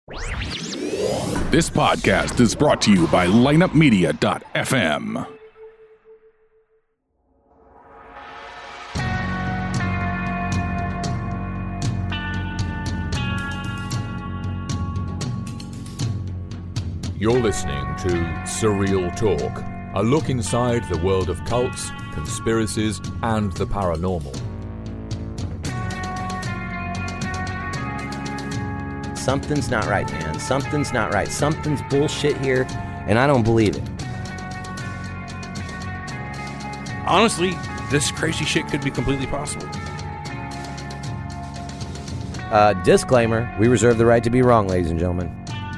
This podcast is brought to you by lineupmedia.fm. You're listening to Surreal Talk, a look inside the world of cults, conspiracies, and the paranormal. Something's not right, man. Something's not right. Something's bullshit here, and I don't believe it. Honestly, this crazy shit could be completely possible. Disclaimer, we reserve the right to be wrong, ladies and gentlemen.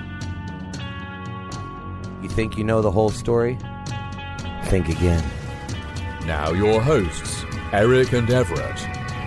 You think you know the whole story? Think again. Now your hosts, Eric and Everett.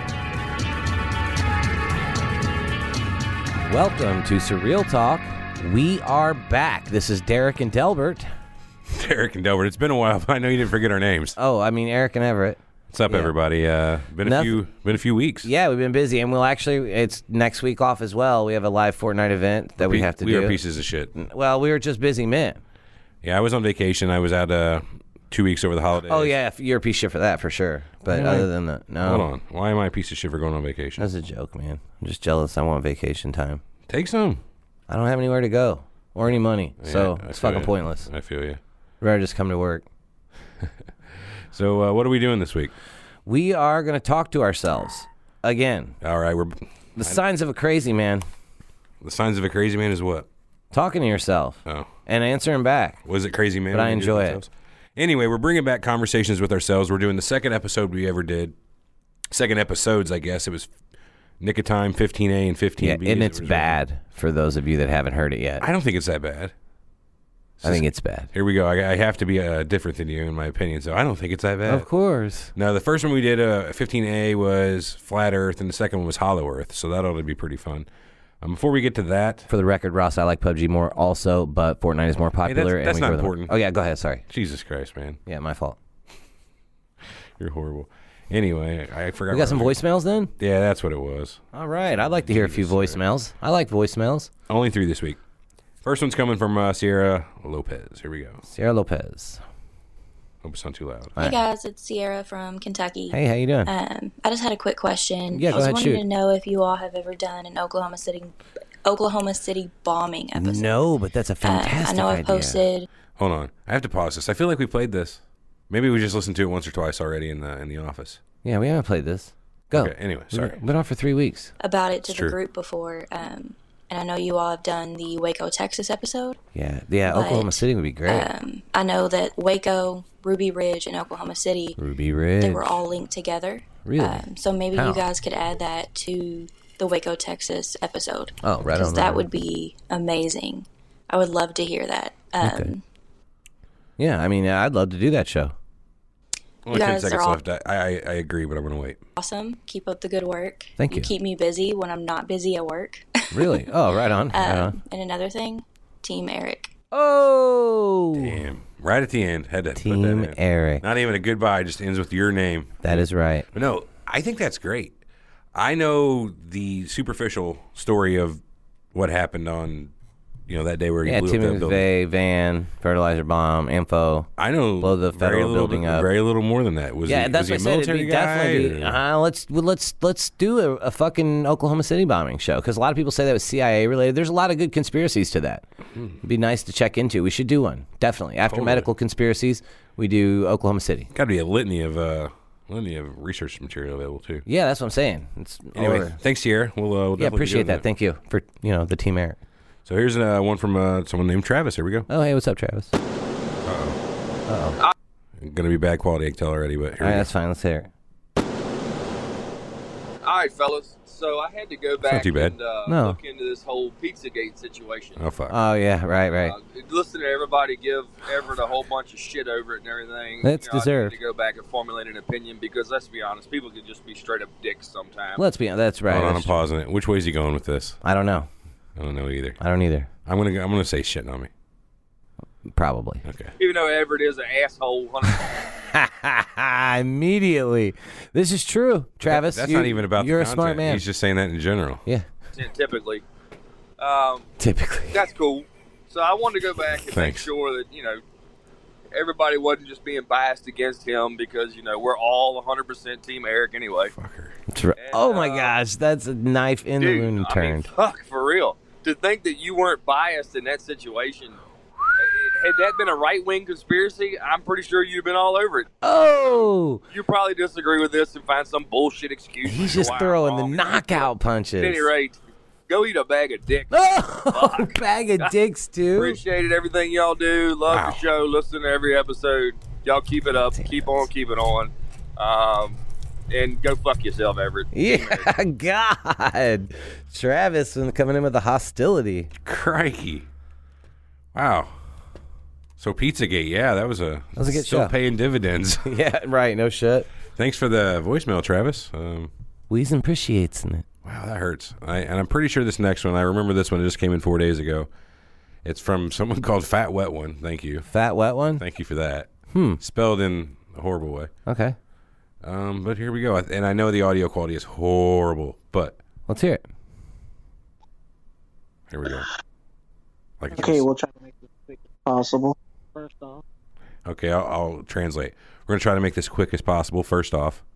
Welcome to Surreal Talk. We are back. This is Derek and Delbert. Derek and Delbert, it's been a while, but I know you didn't forget our names. Oh, I mean Eric and Everett. What's up, everybody? Been a few weeks. Yeah, we've been busy, and it's next week off as well. We have a live Fortnite event that we have to do. We are pieces of shit. Well, we were just busy men. Yeah, I was on vacation. I was out 2 weeks over the holidays. Oh, yeah, you're a piece of shit for that, for sure. But other than that, no. Hold on. Why am I a piece of shit for going on vacation? That's a joke, man. I'm just jealous. I want vacation time. Take some. I don't have anywhere to go or any money, so it's fucking pointless. I feel you. Rather just come to work. So what are we doing this week? We are going to talk to ourselves again. All right. The signs of a crazy man. The signs of a crazy man is what? Talking to yourself. Oh. And answering back. Was it crazy man? But I enjoy it. Anyway, we're bringing back conversations with ourselves. We're doing the second episode we ever did. Second episodes, I guess. It was Nick of Time, 15A and 15B. Yeah, and it's bad for those of you that haven't heard it yet. I don't think it's that bad. I think it's bad. Here we go. I have to be different than you in my opinion, so I don't think it's that bad. Of course. No, the first one we did, 15A, was Flat Earth, and the second one was Hollow Earth, so that ought to be pretty fun. Before we get to that... For the record, Ross, I like PUBG more also, but Fortnite is more popular. Hey, that's not important. Oh, yeah, go ahead. Sorry. Jesus Christ, man. Yeah, my fault. You're horrible. Anyway, I forgot. We got some voicemails then? Yeah, that's what it was. All right. I'd like to hear a few voicemails. I like voicemails. Only 3 this week. First one's coming from Sierra Lopez. Here we go. Sierra Lopez. Hope it's not too loud. Hey guys, it's Sierra from Kentucky. Hey, how you doing? I just had a quick question. Yeah, go ahead, I was wanting to know if you all have ever done an Oklahoma City bombing episode. No, but that's a fantastic I know I've posted. Hold on, I have to pause this. I feel like we played this. Maybe we just listened to it once or twice already in the office. Yeah, we haven't played this. Go. Okay, anyway, sorry. We've been on for 3 weeks. About it to It's the true. group before. And I know you all have done the Waco, Texas episode. Yeah, but, Oklahoma City would be great. I know that Waco, Ruby Ridge, and Oklahoma City, Ruby Ridge. they were all linked together. Really? So maybe How? you guys could add that to the Waco, Texas episode. Oh, right on. Because that would be amazing. I would love to hear that. Okay. Yeah, I mean, I'd love to do that show. Only You 10 guys seconds are all- left. I agree, but I'm going to wait. Awesome. Keep up the good work. Thank you. Keep me busy when I'm not busy at work. Really? Oh, right on. Right on. And another thing, Team Eric. Oh! Damn. Right at the end. Had to put that Team in. Eric. Not even a goodbye, just ends with your name. That is right. But no, I think that's great. I know the superficial story of what happened on, that day where he blew up that Timothy building. McVeigh, van, fertilizer bomb, info. I know Blow the very federal little- building up. Very little more than that. Was Yeah, he, that's was what he I a said. It'd military be guy? definitely. Let's do a fucking Oklahoma City bombing show because a lot of people say that was CIA related. There's a lot of good conspiracies to that. It'd be nice to check into. We should do one definitely after Totally. medical conspiracies. We do Oklahoma City. Got to be a litany of research material available too. Yeah, that's what I'm saying. It's Anyway, over. thanks, Sierra. We'll definitely be appreciate doing that. Thank you for the Team Eric. So here's one from someone named Travis. Here we go. Oh, hey, what's up, Travis? Going to be bad quality, I can tell already, but here All right, we go. that's fine. Let's hear it. All right, fellas. So I had to go not back too bad. and No. look into this whole Pizzagate situation. Oh, fuck. Oh yeah, right. Listen to everybody give Everett a whole bunch of shit over it and everything. That's I deserved. need to go back and formulate an opinion because let's be honest, people can just be straight up dicks sometimes. That's right. Hold on, I'm That's- pausing it. Which way is he going with this? I don't know. I don't know either. I don't either. I'm gonna say shitting on me. Probably. Okay. Even though Everett is an asshole. Immediately. This is true, Travis. That's not even about You're the a smart content. man. He's just saying that in general. Yeah. Typically. Typically. That's cool. So I wanted to go back and make Thanks. sure that, everybody wasn't just being biased against him because, we're all 100% Team Eric anyway. Fucker. That's right. Oh my gosh, that's a knife in the Dude, wound turned. fuck, for real. To think that you weren't biased in that situation, had that been a right-wing conspiracy, I'm pretty sure you'd have been all over it. Oh, You probably disagree with this and find some bullshit excuse. he's for just why I'm throwing the wrong. knockout punches. At any rate, go eat a bag of dicks. Oh, bag of dicks, too. Appreciated everything y'all do. Love Wow. the show. Listen to every episode. Y'all keep it up. Keep on keeping on. And go fuck yourself, Everett. Yeah, God. Travis coming in with the hostility. Crikey. Wow. So Pizzagate, yeah, that was a good still show. paying dividends. Yeah, right. No shit. Thanks for the voicemail, Travis. Weez appreciates it. Wow, that hurts. And I'm pretty sure this next one, I remember this one, it just came in 4 days ago. It's from someone called Fat Wet One. Thank you. Fat wet one? Thank you for that. Spelled in a horrible way. Okay. But here we go. And I know the audio quality is horrible, but Let's hear it. here we go. Like it's Okay, just- we'll try to make this as quick as possible. First off, Okay, I'll translate. We're going to try to make this quick as possible, first off.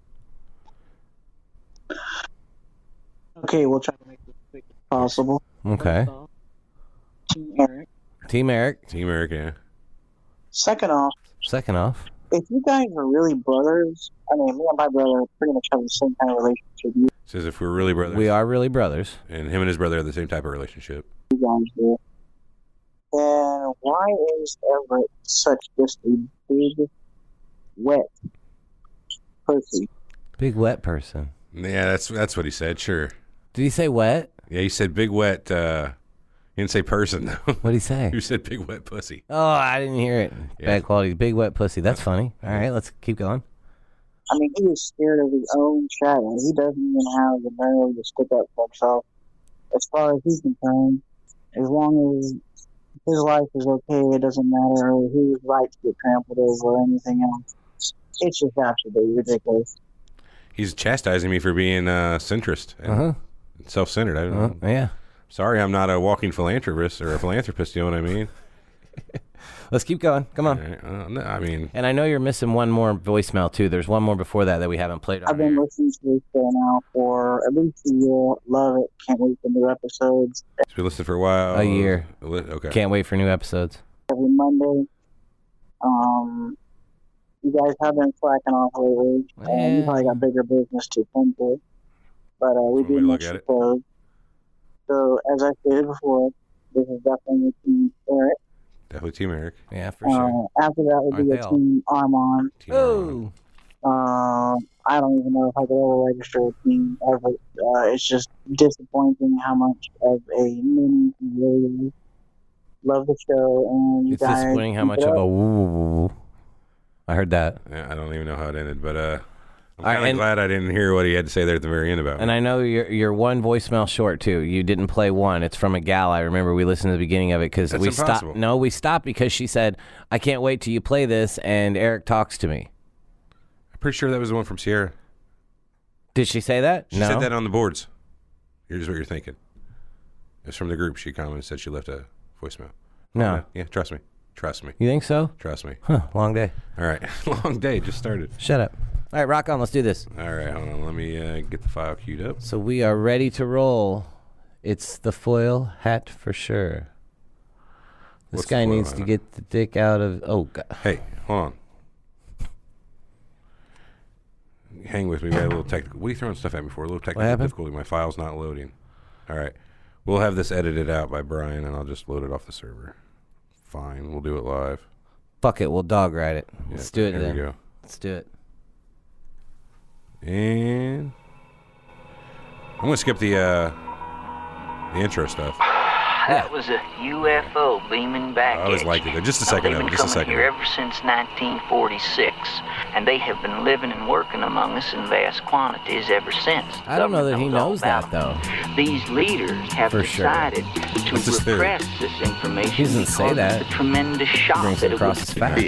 okay, we'll try to make this as quick as possible. Okay. First off, Team Eric. Team Eric. Team Eric, yeah. Second off, Second off. if you guys are really brothers, I mean, me and my brother pretty much have the same kind of relationship you Says if we're really brothers. We are really brothers. And him and his brother have the same type of relationship. guys do. And why is Everett such just a big, wet pussy? Big wet person. Yeah, that's what he said, sure. Did he say wet? Yeah, he said big wet, he didn't say person, though. What did he say? He said big wet pussy. Oh, I didn't hear it. Yeah. Bad quality. Big wet pussy. That's funny. All right, let's keep going. I mean, he is scared of his own shadow. He doesn't even have the nerve to stick up for himself. As far as he's concerned, as long as his life is okay, it doesn't matter whose rights get trampled over or anything else. It's just absolutely ridiculous. He's chastising me for being centrist and self-centered. I don't know. Yeah. Sorry, I'm not a walking philanthropist or a philanthropist, you know what I mean? Let's keep going. Come on. All right. No, I mean, And I know you're missing one more voicemail, too. There's one more before that we haven't played on I've been here. listening to this show now for at least a year. Love it. Can't wait for new episodes it's been listening for a while. A year. Okay. Can't wait for new episodes. every Monday. You guys have been slacking off lately. You probably got bigger business to tend to. But we Way to do look miss at the it. shows. So, as I stated before, this is definitely Team Eric. Definitely Team Eric. Yeah, for sure. After that would be Aren't a they all? Team Armand. Team Armand. Oh. I don't even know if I could ever register a team ever. It's just disappointing how much of a mini he really is. Love the show, and you It's guys disappointing how keep much it of up. a woo. I heard that. Yeah, I don't even know how it ended, but I'm right, kind of and- glad I didn't hear what he had to say there at the very end about And me. I know you're one voicemail short too. You didn't play one. It's from a gal. I remember we listened to the beginning of it because That's we impossible. stopped. No, we stopped because she said, "I can't wait till you play this." And Eric talks to me. I'm pretty sure that was the one from Sierra. Did she say that? She no. said that on the boards. Here's what you're thinking. It's from the group. She commented, said she left a voicemail. No. Yeah, trust me. Trust me. You think so? Trust me. Huh. Long day. All right. Long day. Just started. Shut up. All right, rock on. Let's do this. All right. Hold on. Let me get the file queued up. So we are ready to roll. It's the foil hat for sure. This What's the guy foil needs to hat? get the dick out of. Oh God. Hey, hold on. Hang with me. We had a little technical. What are you throwing stuff at me for? A little technical happened? difficulty. My file's not loading. All right. We'll have this edited out by Brian, and I'll just load it off the server. Fine. We'll do it live. Fuck it. We'll dog ride it. Let's do it Here then. we go. Let's do it. And I'm going to skip the intro stuff. That was a UFO beaming back I always at liked you. it. Just a Now, second they've of it. been Just a coming second here of it. ever since 1946, and they have been living and working among us in vast quantities ever since. I don't know that he Government all knows that about though. it. These leaders have For sure. decided to What's his theory? repress this information He doesn't because say that. of the tremendous shock Brings that it it would across his face.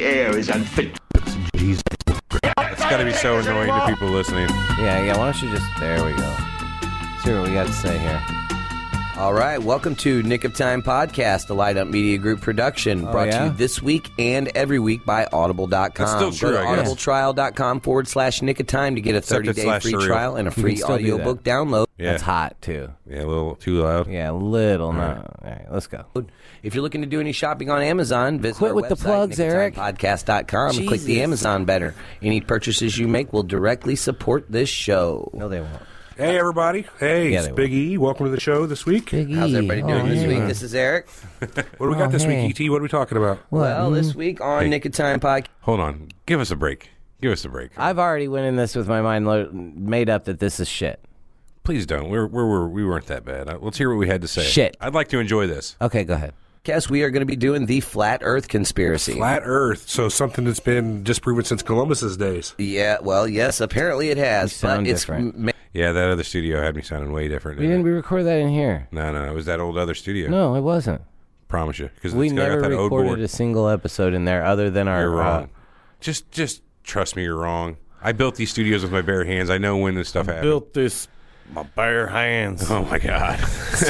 It's got to be so annoying to people listening. Yeah. Why don't you just? There we go. Let's hear what we got to say here. All right, welcome to Nick of Time Podcast, a Light Up Media Group production, brought to you this week and every week by Audible.com. That's still true, Go to audibletrial.com/Nick of Time to get a 30-day free trial and a free audiobook download. Yeah. That's hot, too. Yeah, a little too loud. Yeah, a little. No. All right, let's go. If you're looking to do any shopping on Amazon, visit Quit our with website, the plugs, Eric. nickoftimepodcast.com, and click the Amazon banner. Any purchases you make will directly support this show. No, they won't. Hey, everybody. Hey, Yeah, it's they Big E. Welcome to the show this week. Big E. How's everybody doing this week? This is Eric. What do we got this hey. week, E.T.? What are we talking about? Well, this week on Nick of Time Podcast. Hold on. Give us a break. Give us a break. I've already went in this with my mind made up that this is shit. Please don't. We weren't that bad. Let's hear what we had to say. Shit. I'd like to enjoy this. Okay, go ahead. Guess we are going to be doing the Flat Earth Conspiracy. Flat Earth. So something that's been disproven since Columbus's days. Yeah, well, yes, apparently it has. You sound but it's different. Yeah, that other studio had me sounding way different. We didn't record that in here. No, it was that old other studio. No, it wasn't. Promise you. Because We it's got never that old recorded board. a single episode in there other than our... You're wrong. Just trust me, you're wrong. I built these studios with my bare hands. I know when this stuff happened. this my bare hands. Oh, my God.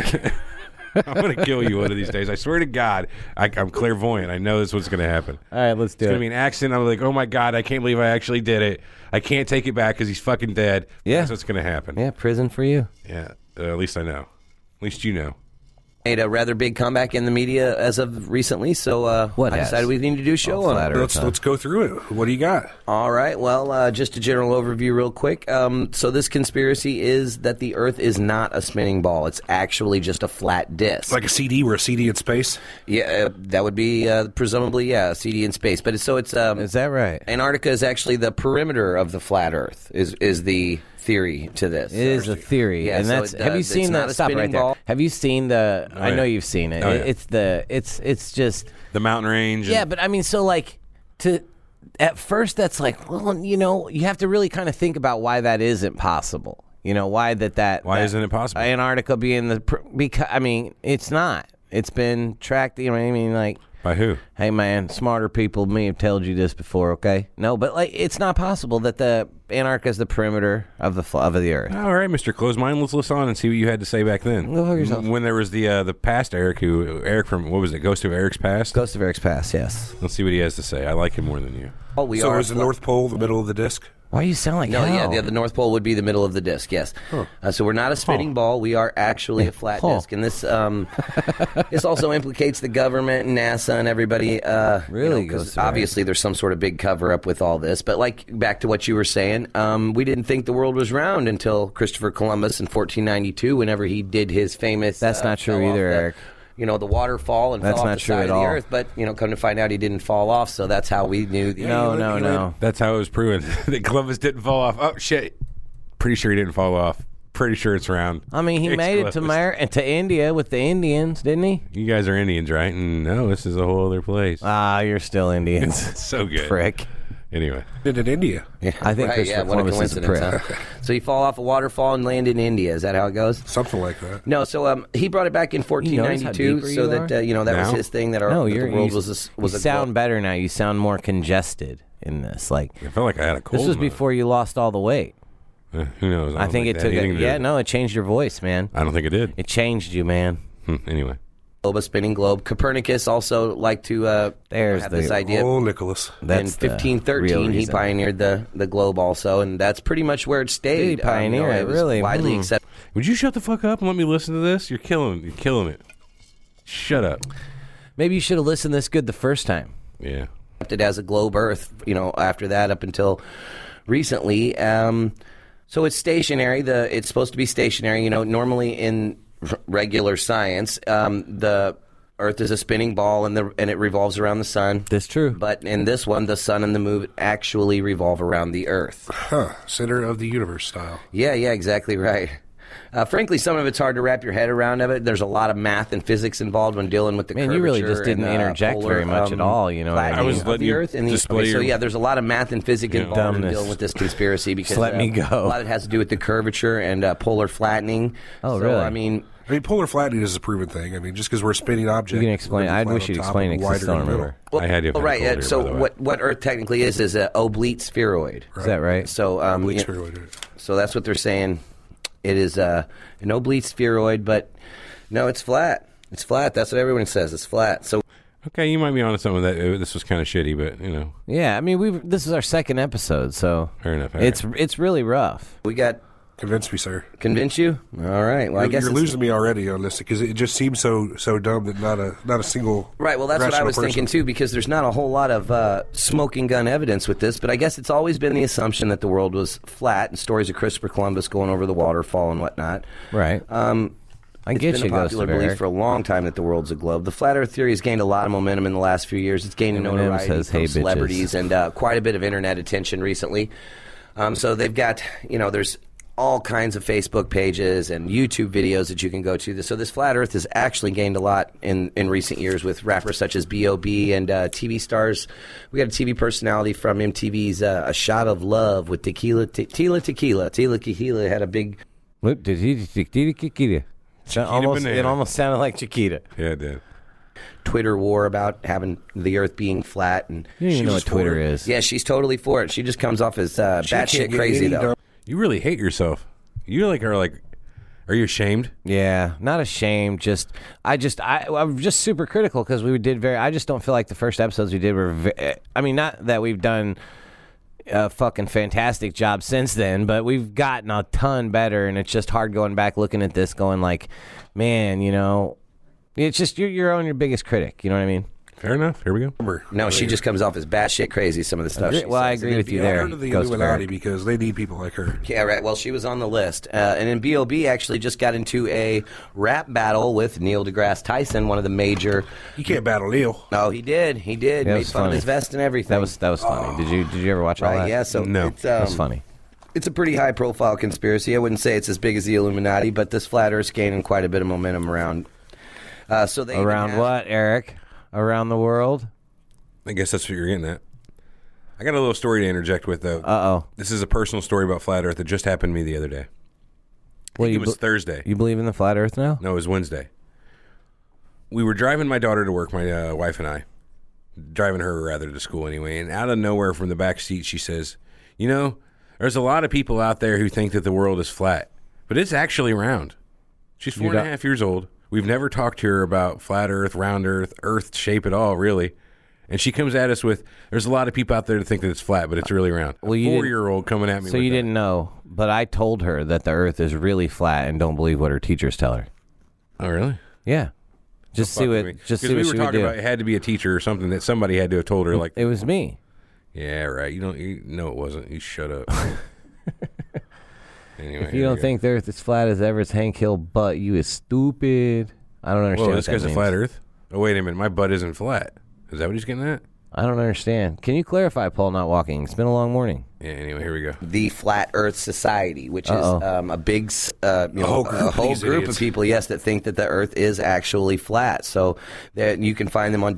I'm going to kill you one of these days. I swear to God, I'm clairvoyant. I know this is what's going to happen. All right, let's do It's it. going to be an accident. I'm like, oh, my God, I can't believe I actually did it. I can't take it back because he's fucking dead. Yeah. That's what's going to happen. Yeah, prison for you. Yeah. At least I know. At least you know. made a rather big comeback in the media as of recently, so What I has? decided we need to do a show on it. Let's go through it. What do you got? All right. Well, just a general overview real quick. So this conspiracy is that the Earth is not a spinning ball. It's actually just a flat disk. Like a CD? We're a CD in space? Yeah, that would be presumably, a CD in space. But it's Is that right? Antarctica is actually the perimeter of the flat Earth, is the theory to this. It is a theory, Yeah, and so that's. it Have you does. seen It's not that? a Stop spinning right there. ball. Have you seen the? Oh, I know yeah. you've seen it. Oh, yeah. It's just. The mountain range. Yeah, but I mean, so like at first that's like, well, you have to really kind of think about why that isn't possible. Why that Why isn't it possible? Antarctica being because I mean, it's not. It's been tracked. You know what I mean? Like. By who? Hey man, smarter people than me have told you this before, okay? No, but like it's not possible that the Antarctica is the perimeter of the Earth. All right, Mr. Close Mind, let's listen on and see what you had to say back then. Go fuck yourself. When there was the past Eric from, what was it, Ghost of Eric's Past? Ghost of Eric's Past, yes. Let's see what he has to say. I like him more than you. Oh, we So are is the North Pole the middle of the disc? Why you sound like No, hell? yeah, the North Pole would be the middle of the disc. Yes, so we're not a spinning ball. We are actually a flat disc, and this this also implicates the government and NASA and everybody. Really? 'cause obviously there's some sort of big cover up with all this. But like back to what you were saying, we didn't think the world was round until Christopher Columbus in 1492, whenever he did his famous. That's not true fell off either, the- Eric. The waterfall and That's fell off not the true side at of all. the Earth. But come to find out, he didn't fall off. So that's how we knew. No. That's how it was proven that Columbus didn't fall off. Oh, shit. Pretty sure he didn't fall off. Pretty sure it's round. I mean, he It's made it to India with the Indians, didn't he? You guys are Indians, right? And no, this is a whole other place. Ah, you're still Indians. So good. Prick. Anyway. Did in India. I think Right, Christopher what a Columbus is a coincidence. prick. Huh? So you fall off a waterfall and land in India. Is that how it goes? Something like that. No, so he brought it back in notice how 1492, deeper so you that are? that Now? was his thing. That, No, that you're the world you, was you a sound better now. You sound more congested in this. Like I felt like I had a cold. this was in my- before you lost all the weight. Who knows? I think it took it. Yeah, no, it changed your voice, man. I don't think it did. It changed you, man. Anyway. globe, a spinning globe. Copernicus also liked to There's have the- this idea. Oh, Nicholas. That's in 1513, he pioneered the globe also, and that's pretty much where it stayed. Did he pioneer it? was Really? widely accepted. Would you shut the fuck up and let me listen to this? You're killing it. Shut up. Maybe you should have listened this good the first time. Yeah. Accepted as a globe Earth, after that up until recently. So it's stationary. It's supposed to be stationary. Normally in regular science, the Earth is a spinning ball and it revolves around the sun. That's true. But in this one, the sun and the moon actually revolve around the Earth. Huh. Center of the universe style. Yeah, exactly right. Frankly, some of it's hard to wrap your head around of it. There's a lot of math and physics involved when dealing with the Man, curvature. you really just didn't and, interject polar, very much at all, you know what I flattening mean? I was of letting the you Earth. And display so your- there's a lot of math and physics involved in dumbness. dealing with this conspiracy because Just let me go. a lot of it has to do with the curvature and polar flattening. Oh, so, really? I mean, polar flattening is a proven thing. I mean, just because we're a spinning object. You can explain. we're I flat wish on you'd top explain it and 'cause I wider still in the don't middle. remember. I had you. right. earlier, So by the way. what Earth technically is an oblate spheroid. Is that right? So Oblique you- spheroid. So that's what they're saying. It is an oblate spheroid, but No, it's flat. It's flat. That's what everyone says. It's flat. So Okay, you might be onto something that this was kind of shitty, but Yeah, I mean, this is our second episode, so fair enough. It's really rough. we got Convince me, sir. convince you. All right. Well, I guess You're it's- losing me already on this because it just seems so dumb that not a single Right, well, that's what I rational was thinking, person- too, because there's not a whole lot of smoking gun evidence with this, but I guess it's always been the assumption that the world was flat, and stories of Christopher Columbus going over the waterfall and whatnot. Right. I It's get been you, a Ghost popular of belief Eric. for a long time that the world's a globe. The flat Earth theory has gained a lot of momentum in the last few years. It's gained Eminem notoriety says, from "Hey, celebrities and quite a bit of internet attention recently. So they've got, there's all kinds of Facebook pages and YouTube videos that you can go to. So this flat Earth has actually gained a lot in recent years with rappers such as B.O.B. and TV stars. We got a TV personality from MTV's A Shot of Love with Tequila Tequila. Tequila had a big... It almost sounded like Chiquita. Yeah, it did. Twitter war about having the Earth being flat, and You don't even know what Twitter for it. is. Yeah, she's totally for it. She just comes off as can't batshit get crazy, any though. dumb- You really hate yourself. You are you ashamed? Yeah, not ashamed. I'm just super critical because I just don't feel like the first episodes we did were. I mean, not that we've done a fucking fantastic job since then, but we've gotten a ton better, and it's just hard going back looking at this, going like, man, it's just you're your biggest critic. You know what I mean? Fair enough. Here we go. No, she just comes off as batshit crazy. Some of the stuff. I says. agree with you I there. heard of the Ghost of Illuminati Eric. because they need people like her. Yeah, right. Well, she was on the list, and then B.O.B. actually just got into a rap battle with Neil deGrasse Tyson, one of the major. You can't battle Neil. Oh, he did. He did. Yeah, it Made was fun of funny. his vest and everything. That was funny. Did you ever watch all right. that? Yeah. So No. it's, That was funny. It's a pretty high-profile conspiracy. I wouldn't say it's as big as the Illuminati, but this flat Earth's gaining quite a bit of momentum around. So they even Around have- what, Eric? Around the world? I guess that's what you're getting at. I got a little story to interject with, though. Uh-oh. This is a personal story about flat Earth that just happened to me the other day. I think it was Thursday. You believe in the flat Earth now? No, it was Wednesday. We were driving my daughter to work, my wife and I. Driving her, rather, to school anyway. And out of nowhere from the back seat, she says, there's a lot of people out there who think that the world is flat, but it's actually round. She's 4.5 years old. We've never talked to her about flat Earth, round Earth shape at all, really. And she comes at us with, there's a lot of people out there that think that it's flat, but it's really round. Well, a you 4-year-old coming at me So with you that. didn't know, but I told her that the Earth is really flat and don't believe what her teachers tell her. Oh, really? Yeah. Just see what Because see we what were she would talking do. about it had to be a teacher or something that somebody had to have told her. Like, It was me. yeah, right. You know it wasn't. You shut up. Anyway, If you don't think the Earth is flat as Everett's Hank Hill butt, you is stupid. I don't understand. Whoa, what this that guy's a means. flat Earth. Oh, wait a minute. My butt isn't flat. Is that what he's getting at? I don't understand. Can you clarify, Paul, not walking? It's been a long morning. Yeah. Anyway, here we go. the Flat Earth Society, which Uh-oh. is a big, a whole group of these group idiots. of people, yes, that think that the Earth is actually flat. So you can find them on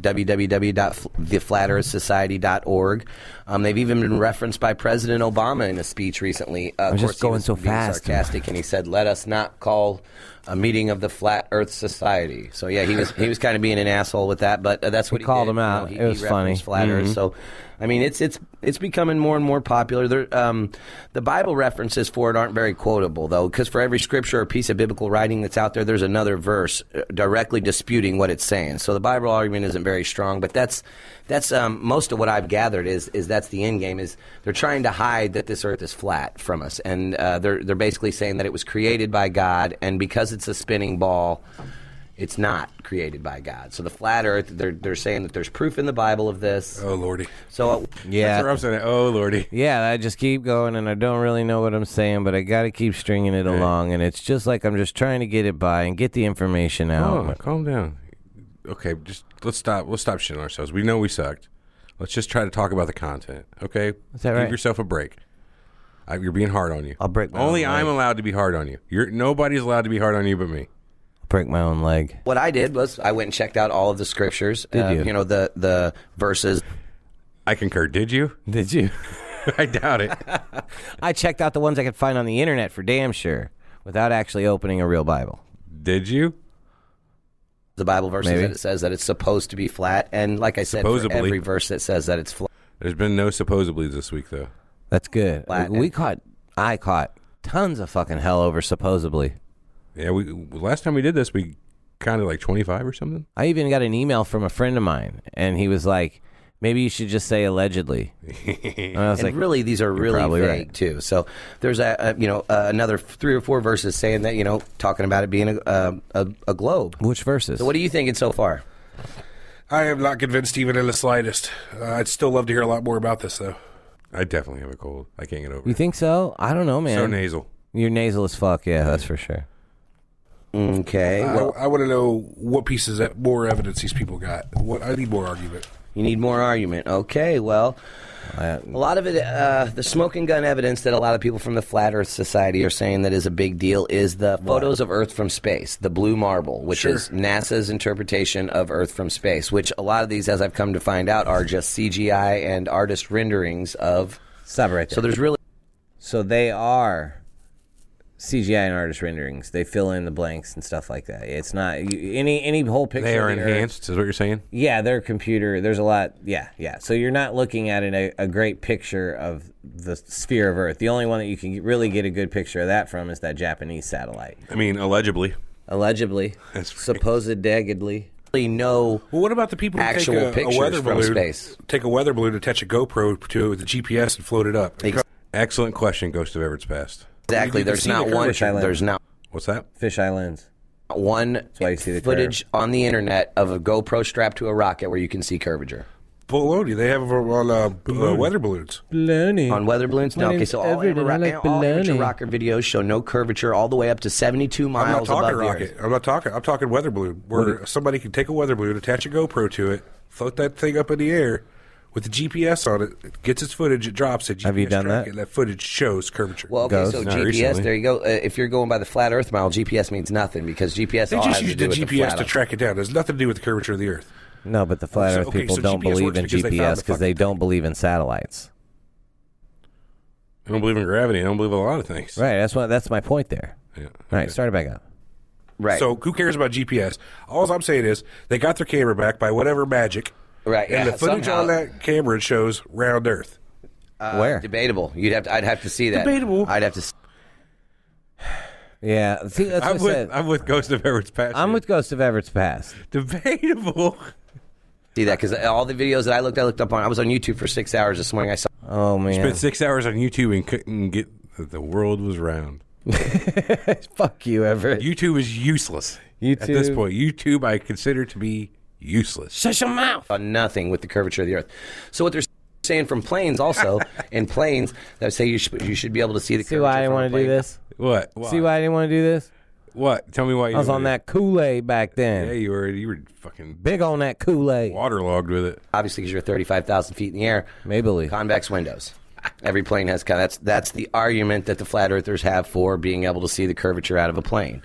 www.theflatearthsociety.org. They've even been referenced by President Obama in a speech recently. I'm Of just course, going he was so being fast. sarcastic, and he said, "Let us not call a meeting of the Flat Earth Society." So yeah, he was kind of being an asshole with that, but that's what he called did. him out. He It was funny. referenced Flat Earth. Mhm. So, I mean, it's becoming more and more popular. The Bible references for it aren't very quotable, though, because for every scripture or piece of biblical writing that's out there, there's another verse directly disputing what it's saying. So the Bible argument isn't very strong, but that's most of what I've gathered is that's the end game. Is they're trying to hide that this Earth is flat from us, and they're basically saying that it was created by God, and because it's a spinning ball, it's not created by God. So the flat Earth, they're saying that there's proof in the Bible of this. Oh, Lordy. So Yeah. That's where I'm saying, oh, Lordy. Yeah, I just keep going, and I don't really know what I'm saying, but I got to keep stringing it along, and it's just like I'm just trying to get it by and get the information out. Oh, calm down. Okay, just let's stop shitting on ourselves. We know we sucked. Let's just try to talk about the content, okay? Is that Give right? yourself a break. You're being hard on you. I'll break my Only own I'm leg. allowed to be hard on you. Nobody's allowed to be hard on you but me. Break my own leg. what I did was I went and checked out all of the scriptures. Did you? You know, the verses. I concur. Did you? Did you? I doubt it. I checked out the ones I could find on the internet for damn sure, without actually opening a real Bible. Did you? The Bible verses Maybe. that it says that it's supposed to be flat, and like I said, for Supposedly. every verse that says that it's flat. There's been no supposedly this week, though. That's good. Flat. I caught tons of fucking hell over supposedly. Yeah, last time we did this, we counted like 25 or something. I even got an email from a friend of mine, and he was like, maybe you should just say allegedly. And I was And like, really, these are really probably vague right. too. So there's another 3 or 4 verses saying that talking about it being a globe. Which verses? So what are you thinking so far? I am not convinced even in the slightest. I'd still love to hear a lot more about this, though. I definitely have a cold. I can't get over You it. think so? I don't know, man. So nasal. You're nasal as fuck. Yeah, that's for sure. Okay. Well, I want to know what pieces more evidence these people got. I need more argument. you need more argument. Okay. Well, a lot of it, the smoking gun evidence that a lot of people from the Flat Earth Society are saying that is a big deal is the photos of Earth from space, the blue marble, which is NASA's interpretation of Earth from space, which a lot of these, as I've come to find out, are just CGI and artist renderings of... Stop right there. So there's really... So they are CGI and artist renderings. They fill in the blanks and stuff like that. It's not any whole picture. They are of the enhanced, is what you're saying? Yeah, their computer. There's a lot. Yeah. So you're not looking at a great picture of the sphere of Earth. The only one that you can really get a good picture of that from is that Japanese satellite. I mean, allegedly. Allegedly. That's right. Supposedly. No. Well, what about the people who actual take a pictures weather from balloon, space? take a weather balloon, attach a GoPro to it with a GPS, and float it up? Excellent question, Ghost of Everett's Past. Exactly. There's not one. There's not What's that? Fisheye lens. one why you see the footage on the internet of a GoPro strapped to a rocket where you can see curvature. Baloney. They have them on weather balloons. Baloney. On weather balloons? No. Okay, so all amateur rocket videos show no curvature all the way up to 72 I'm miles not talking above the rocket. Earth. I'm talking weather balloon, where somebody can take a weather balloon, attach a GoPro to it, float that thing up in the air with the GPS on it. It gets its footage, it drops it. Have you done that? And that footage shows curvature. Well, okay, so Not GPS, recently. there you go. If you're going by the flat Earth model, GPS means nothing because GPS They all just has use to the do with the GPS flat to Earth. track it down. It has nothing to do with the curvature of the Earth. No, but the flat Earth people so don't GPS believe works in because they found GPS the because they don't believe in satellites. I don't believe in gravity. I don't believe in a lot of things. Right. That's my point there. Yeah. All right. Start it back up. Right. So who cares about GPS? All I'm saying is they got their camera back by whatever magic. Right. And the footage on that camera shows round Earth. Where? Debatable. I'd have to see that. Debatable. I'd have to. Yeah. See, that's what I said. I'm with Ghost of Everett's Past. I'm with Ghost of Everett's Past. Debatable. See that because all the videos that I looked up on, I was on YouTube for 6 hours this morning. I saw. Oh man. Spent 6 hours on YouTube and couldn't get that the world was round. Fuck you, Everett. YouTube is useless. At this point, YouTube I consider to be useless. Shut your mouth. Nothing with the curvature of the Earth. So what they're saying from planes also, in planes, that say you should be able to see the See curvature why I didn't from a want to do plane. this? What? See why I didn't want to do this? What? Tell me why you I was didn't on do that Kool-Aid back then. Yeah, you were fucking Big on that Kool-Aid. waterlogged with it. Obviously, because you're 35,000 feet in the air. Maybelline. Convex windows. Every plane has that's the argument that the flat earthers have for being able to see the curvature out of a plane.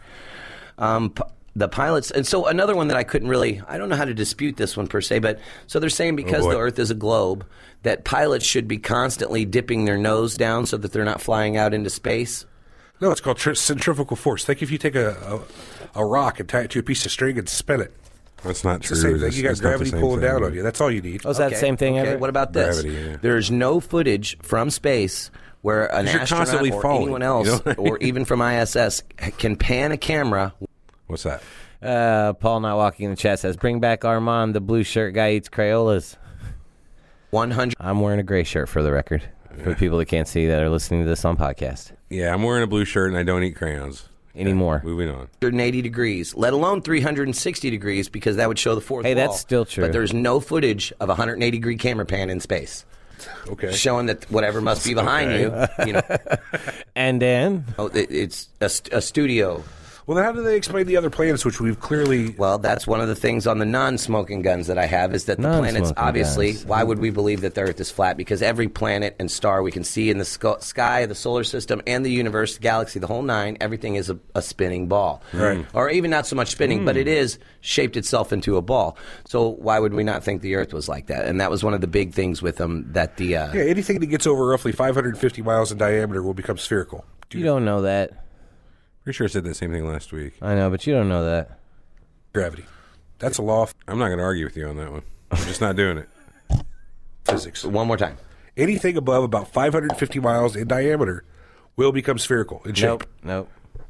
The pilots, and so another one that I don't know how to dispute this one per se, but so they're saying because the Earth is a globe, that pilots should be constantly dipping their nose down so that they're not flying out into space. No, it's called centrifugal force. Think if you take a rock and tie it to a piece of string and spin it. That's not It's true. the same thing. You got That's not the gravity same pulling thing. down on you. That's all you need. Was that the same thing, Okay, Everett? what about this? Gravity, yeah. There's no footage from space where an 'Cause you're astronaut constantly or falling, anyone else, you know? or even from ISS, can pan a camera. What's that? Paul not walking in the chat says, bring back Armand, the blue shirt guy eats Crayolas. 100. I'm wearing a gray shirt for the record. For the people that can't see that are listening to this on podcast. Yeah, I'm wearing a blue shirt and I don't eat crayons. Anymore. Moving on. 180 degrees, let alone 360 degrees, because that would show the fourth Hey, wall. that's still true. But there's no footage of a 180-degree camera pan in space. Okay. Showing that whatever must be behind you, And then? It's a studio. Well, then how do they explain the other planets, which we've clearly... Well, that's one of the things on the non-smoking guns that I have, is that the planets, Non-smoking obviously, guns. why would we believe that the Earth is flat? Because every planet and star we can see in the sky, the solar system, and the universe, the galaxy, the whole nine, everything is a spinning ball. Right. Or even not so much spinning, but it is shaped itself into a ball. So why would we not think the Earth was like that? And that was one of the big things with them, that the... Yeah, anything that gets over roughly 550 miles in diameter will become spherical. You don't know that. Pretty sure I said the same thing last week. I know, but you don't know that. Gravity. That's a law of I'm not going to argue with you on that one. I'm just not doing it. physics. One more time. Anything above about 550 miles in diameter will become spherical in shape. Nope.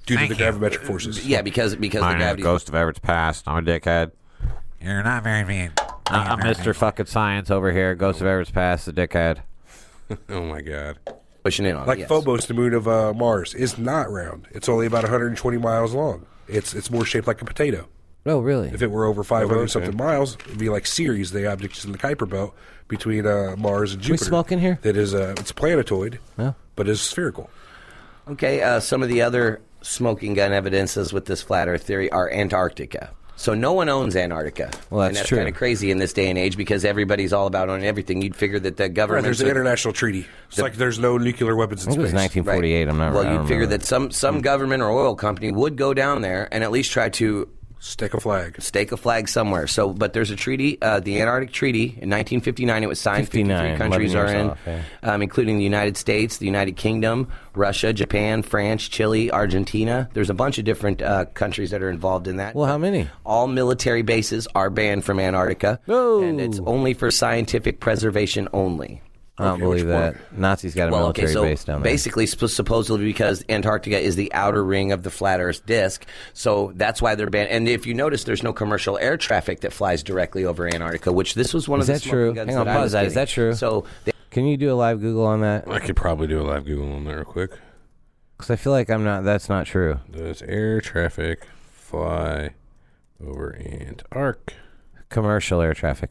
due to the gravimetric forces. Yeah, because the gravity. Ghost of Everett's past. I'm a dickhead. You're not very mean. I'm Mr. Fucking Science over here. Ghost of Everett's past, the dickhead. Oh my god. Pushing in on Like it, yes. Phobos, the moon of Mars, is not round. It's only about 120 miles long. It's more shaped like a potato. Oh, really? If it were over 500 something miles, it'd be like Ceres, the objects in the Kuiper Belt between Mars and Jupiter. We smoke in here? That is it's a planetoid, Yeah. but is spherical. Okay, some of the other smoking gun evidences with this flat Earth theory are Antarctica. So no one owns Antarctica. Well, that's and that's true. kind of crazy in this day and age because everybody's all about owning everything. You'd figure that the government. There's an international treaty. It's like there's no nuclear weapons in I think it space. was 1948. I'm not. Well, I don't you'd figure remember. that some government or oil company would go down there and at least try to Stake a flag. stake a flag somewhere. So, but there's a treaty, the Antarctic Treaty in 1959. It was signed. 59, 53 countries 11 are years in, off, yeah. including the United States, the United Kingdom, Russia, Japan, France, Chile, Argentina. There's a bunch of different countries that are involved in that. Well, how many? All military bases are banned from Antarctica, and it's only for scientific preservation only. I don't believe that. Nazis got a military base down there. Basically, supposedly because Antarctica is the outer ring of the flat Earth disk, so that's why they're banned. And if you notice, there's no commercial air traffic that flies directly over Antarctica, which this was one Is of the that true? smoking guns Hang on, that I pause was that. Is getting. that true? So can you do a live Google on that? I could probably do a live Google on that real quick. Because I feel like I'm not. That's not true. Does air traffic fly over Antarctica? Commercial air traffic.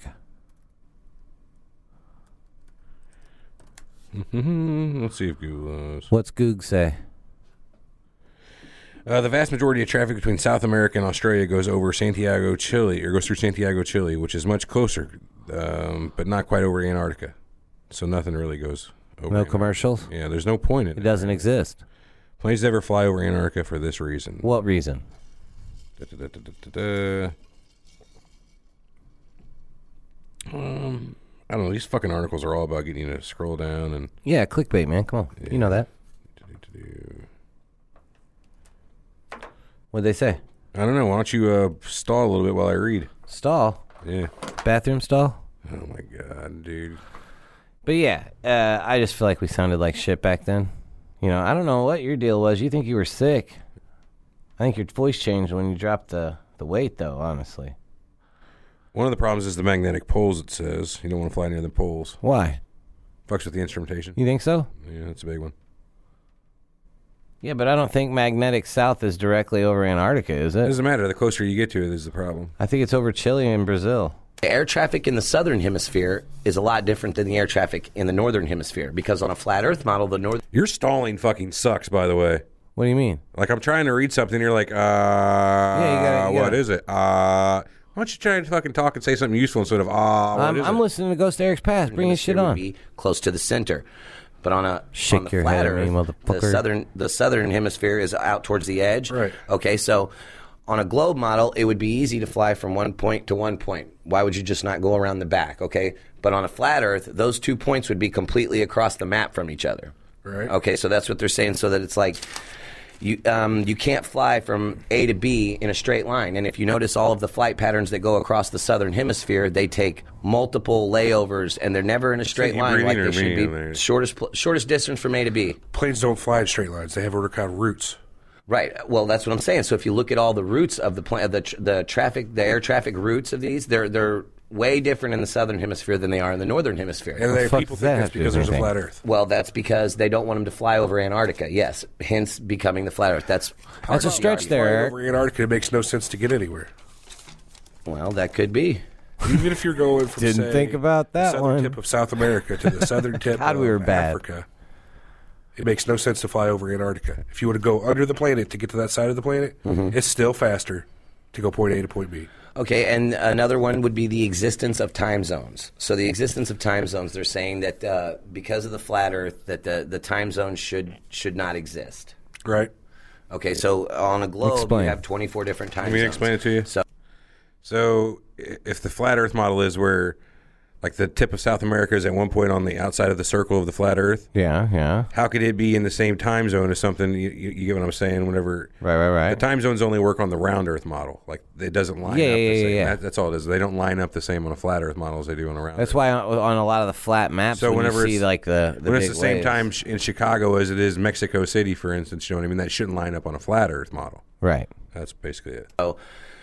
Let's see if Google knows. What's Goog say? The vast majority of traffic between South America and Australia goes over Santiago, Chile, or goes through Santiago, Chile, which is much closer, but not quite over Antarctica. So nothing really goes over. No commercials? Yeah, there's no point in it. It doesn't exist. Planes never fly over Antarctica for this reason. What reason? I don't know. These fucking articles are all about getting you to scroll down and. Yeah, clickbait, man. Come on. Yeah. You know that. What'd they say? I don't know. Why don't you stall a little bit while I read? Stall? Yeah. Bathroom stall? Oh my god, dude. But yeah, I just feel like we sounded like shit back then. You know, I don't know what your deal was. You think you were sick. I think your voice changed when you dropped the weight, though, honestly. One of the problems is the magnetic poles, it says. You don't want to fly near the poles. Why? Fucks with the instrumentation. You think so? Yeah, that's a big one. Yeah, but I don't think magnetic south is directly over Antarctica, is it? It doesn't matter. The closer you get to it is the problem. I think it's over Chile and Brazil. The air traffic in the southern hemisphere is a lot different than the air traffic in the northern hemisphere because on a flat Earth model, the north. Your stalling fucking sucks, by the way. What do you mean? Like, I'm trying to read something, you're like, Yeah, what is it? Why don't you try to fucking talk and say something useful instead of, what is I'm it? listening to Ghost Eric's Past. Bring his shit would on. Be close to the center, but on a Shake on the your flat head at Earth, me, motherfucker. the southern hemisphere is out towards the edge. Right. Okay, so on a globe model, it would be easy to fly from one point to one point. Why would you just not go around the back? Okay, but on a flat Earth, those 2 points would be completely across the map from each other. Right. Okay, so that's what they're saying. So that it's like. You can't fly from A to B in a straight line. And if you notice all of the flight patterns that go across the southern hemisphere, they take multiple layovers, and they're never in a straight you line like breathing they or should me be. there? Shortest distance from A to B. Planes don't fly in straight lines. They have what are called routes. Right. Well, that's what I'm saying. So if you look at all the routes of the traffic, the air traffic routes of these, they're way different in the southern hemisphere than they are in the northern hemisphere. And people think that's because there's a flat Earth. Well, that's because they don't want them to fly over Antarctica. Yes, hence becoming the flat Earth. That's a stretch there. Over Antarctica, it makes no sense to get anywhere. Well, that could be. Even if you're going from Didn't say, think about that the southern one. tip of South America to the southern tip God, of we were bad. Africa, it makes no sense to fly over Antarctica. If you were to go under the planet to get to that side of the planet, it's still faster to go point A to point B. Okay, and another one would be the existence of time zones. So the existence of time zones, they're saying that because of the flat Earth, that the time zones should not exist. Right. Okay, so on a globe, Explain. you have 24 different time Let me zones. explain it to you. So So if the flat Earth model is where, Like the tip of South America is at one point on the outside of the circle of the flat Earth. Yeah, yeah. How could it be in the same time zone as something? You get what I'm saying? Whenever Right. the time zones only work on the round Earth model. Like it doesn't line up the same. That's all it is. They don't line up the same on a flat Earth model as they do on a round. That's why on a lot of the flat maps, So when whenever you see like the when it's big the same waves. time in Chicago as it is Mexico City, for instance, you know what I mean? That shouldn't line up on a flat Earth model. Right. That's basically it. So